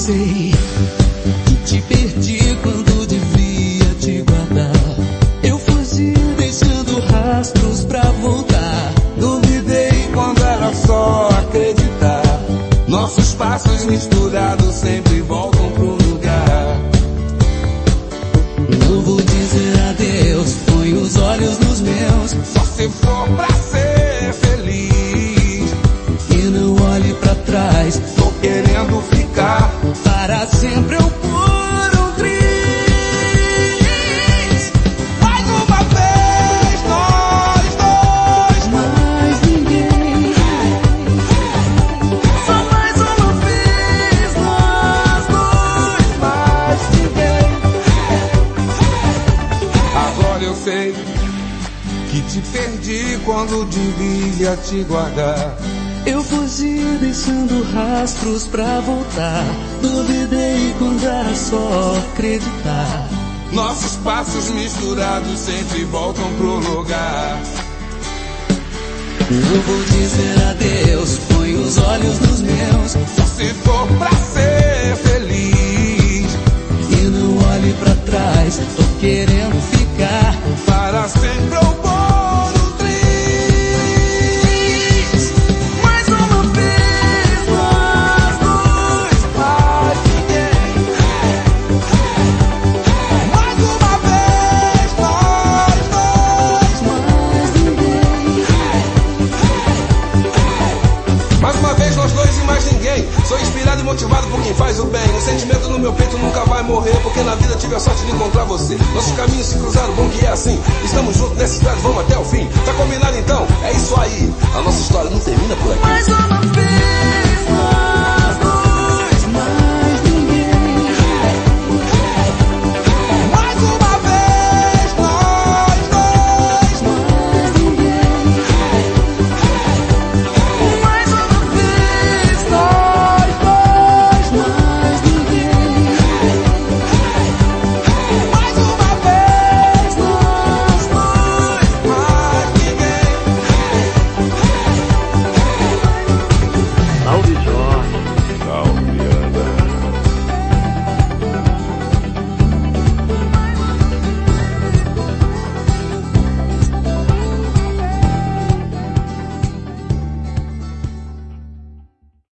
sei que te perdi quando devia te guardar. Eu fugi deixando rastros pra voltar. Duvidei quando era só acreditar. Nossos passos misturados sempre voltam pro lugar. Não vou dizer adeus, põe os olhos nos meus. Só se for pra ser feliz. E não olhe pra trás, Tô querendo ficar. para sempre eu por um triz. Mais uma vez, nós dois. Mais ninguém. Só mais uma vez nós dois. Mais ninguém. Agora eu sei que te perdi quando devia te guardar. Eu fugi deixando rastros pra voltar. Duvidei quando era só acreditar. Nossos passos misturados sempre voltam pro lugar. Não vou dizer adeus, põe os olhos nos meus. Só se for pra ser feliz. E não olhe pra trás, tô querendo ficar. Para sempre eu vou no triz. Mais uma vez nós dois. Mais ninguém. Mais uma vez nós dois. Mais ninguém. Mais uma vez nós dois e mais ninguém. Sou inspirado e motivado por quem faz o bem. O sentimento no meu peito nunca vai morrer, porque na vida tive a sorte de encontrar você. Nossos caminhos se cruzaram, bom que é assim. Estamos juntos nessa estrada, vamos até o fim. Tá combinado então? É isso aí.